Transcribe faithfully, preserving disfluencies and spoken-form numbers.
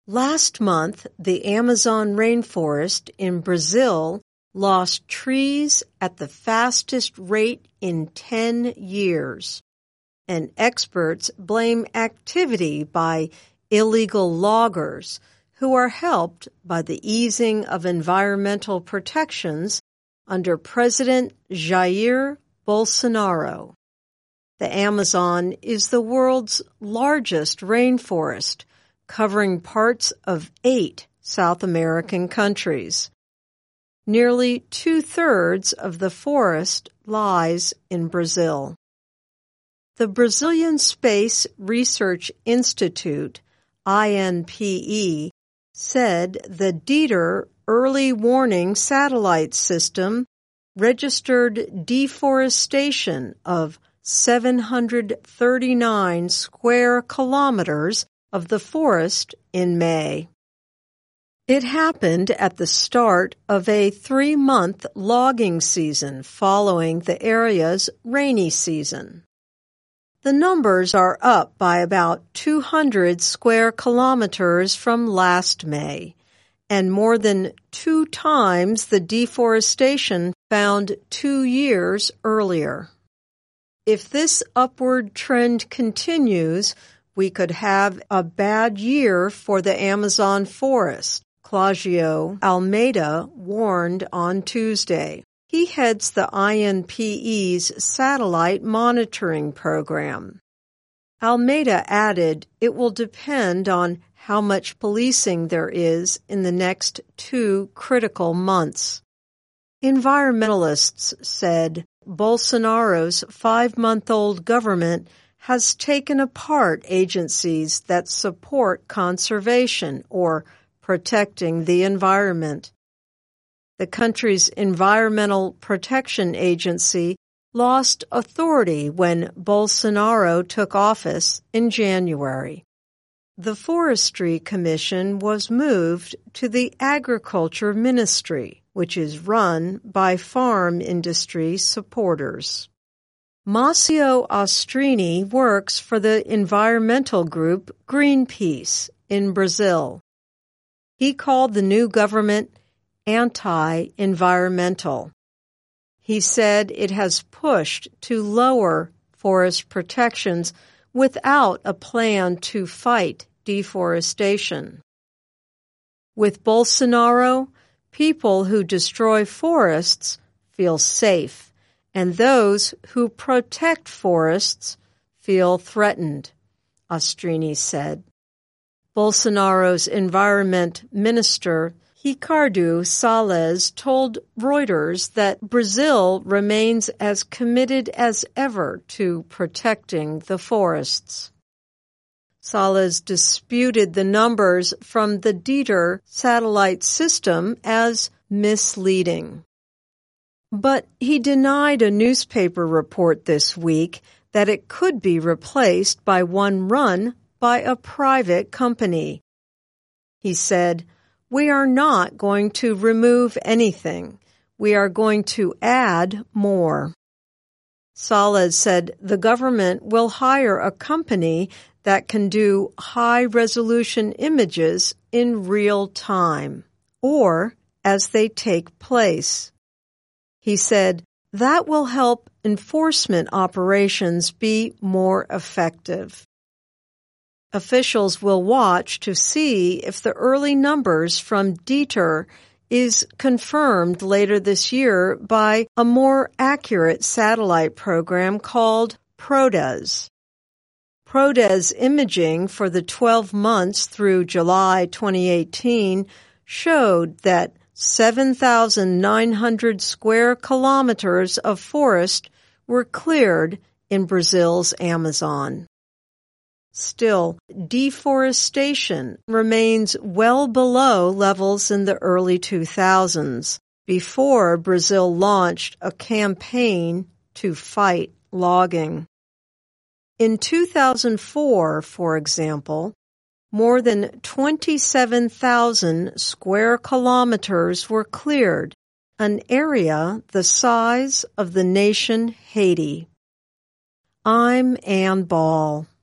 Last month, the Amazon rainforest in Brazil lost trees at the fastest rate in ten years, and experts blame activity by illegal loggers who are helped by the easing of environmental protections under President Jair Bolsonaro. The Amazon is the world's largest rainforest, covering parts of eight South American countries. Nearly two-thirds of the forest lies in Brazil. The Brazilian Space Research Institute, I N P E, said the DETER early warning satellite system registered deforestation of seven hundred thirty-nine square kilometers of the forest in May. It happened at the start of a three-month logging season following the area's rainy season. The numbers are up by about two hundred square kilometers from last May, and more than two times the deforestation found two years earlier. If this upward trend continues, we could have a bad year for the Amazon forest, Claudio Almeida warned on Tuesday. He heads the I N P E's satellite monitoring program. Almeida added it will depend on how much policing there is in the next two critical months. Environmentalists said Bolsonaro's five-month-old government has taken apart agencies that support conservation or protecting the environment. The country's Environmental Protection Agency lost authority when Bolsonaro took office in January. The Forestry Commission was moved to the Agriculture Ministry, which is run by farm industry supporters. Massimo Ostrini works for the environmental group Greenpeace in Brazil. He called the new government anti-environmental. He said it has pushed to lower forest protections without a plan to fight deforestation. With Bolsonaro, people who destroy forests feel safe, and those who protect forests feel threatened, Ostrini said. Bolsonaro's environment minister, Ricardo Salles, told Reuters that Brazil remains as committed as ever to protecting the forests. Salles disputed the numbers from the DETER satellite system as misleading. But he denied a newspaper report this week that it could be replaced by one run by a private company. He said, "We are not going to remove anything. We are going to add more." Salles said the government will hire a company that can do high-resolution images in real time, or as they take place. He said that will help enforcement operations be more effective. Officials will watch to see if the early numbers from DETER is confirmed later this year by a more accurate satellite program called PRODES. PRODES imaging for the twelve months through July twenty eighteen showed that seven thousand nine hundred square kilometers of forest were cleared in Brazil's Amazon. Still, deforestation remains well below levels in the early two thousands, before Brazil launched a campaign to fight logging. In two thousand four, for example, more than twenty-seven thousand square kilometers were cleared, an area the size of the nation Haiti. I'm Ann Ball.